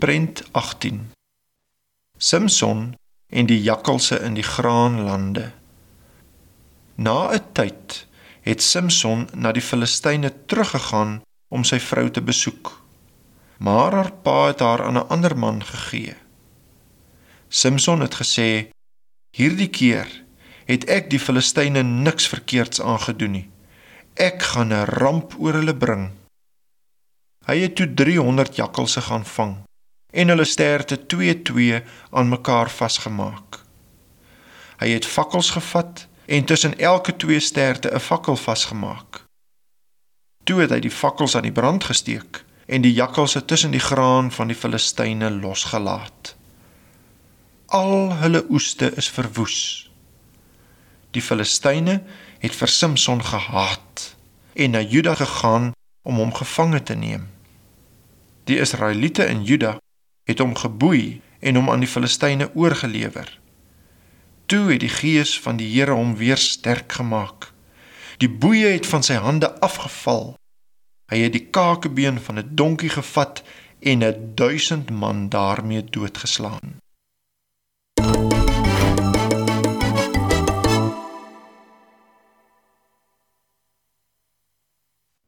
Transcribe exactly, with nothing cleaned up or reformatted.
Prent agttien. Simson en die jakkalse in die graanlande. Na 'n tyd het Simson na die Filistyne teruggegaan om sy vrou te besoek, maar haar pa het haar aan 'n ander man gegee. Simson het gesê, hierdie keer het ek die Filistyne niks verkeerds aangedoen nie. Ek gaan 'n ramp oor hulle bring. Hy het toe driehonderd jakkalse gaan vang en hulle sterte twee twee aan mekaar vasgemaak. Hy het fakkels gevat en tussen elke twee sterte 'n fakkel vasgemaak. Toe het hy die fakkels aan die brand gesteek en die jakkalse tussen die graan van die Filistyne losgelaat. Al hulle oeste is verwoes. Die Filistyne het vir Simson gehaat en na Juda gegaan om hom gevange te neem. Die Israeliete in Juda het hom geboei en hom aan die Filistyne oorgelewer. Toe het die gees van die Here hom weer sterk gemaak. Die boeie het van sy hande afgeval. Hy het die kakebeen van 'n donkie gevat en 'n duisend man daarmee doodgeslaan.